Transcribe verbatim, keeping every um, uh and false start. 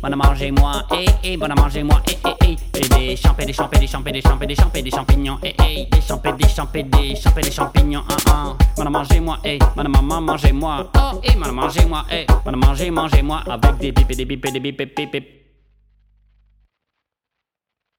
bon à manger moi, eh eh, bon à manger moi, eh eh eh, et des champs, et des champs, et des champs, et des champs, et des champs, et des champignons, eh eh, des champs, et des champs, et des champs, et des champignons, ah ah, bon à manger moi, eh, bon à maman manger moi, oh eh, bon à manger moi, eh, bon à manger manger moi avec des bip et des bip et des bip et bip et